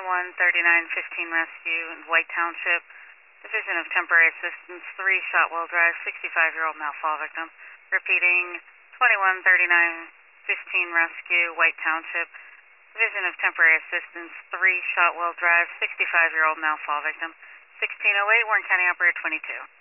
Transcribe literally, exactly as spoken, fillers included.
twenty-one thirty-nine fifteen Rescue in White Township, Division of Temporary Assistance, three Shotwell Drive, sixty-five-year-old male fall victim. Repeating, twenty-one thirty-nine fifteen Rescue, White Township, Division of Temporary Assistance, three Shotwell Drive, sixty-five-year-old male fall victim. sixteen oh eight, Warren County Operator twenty-two.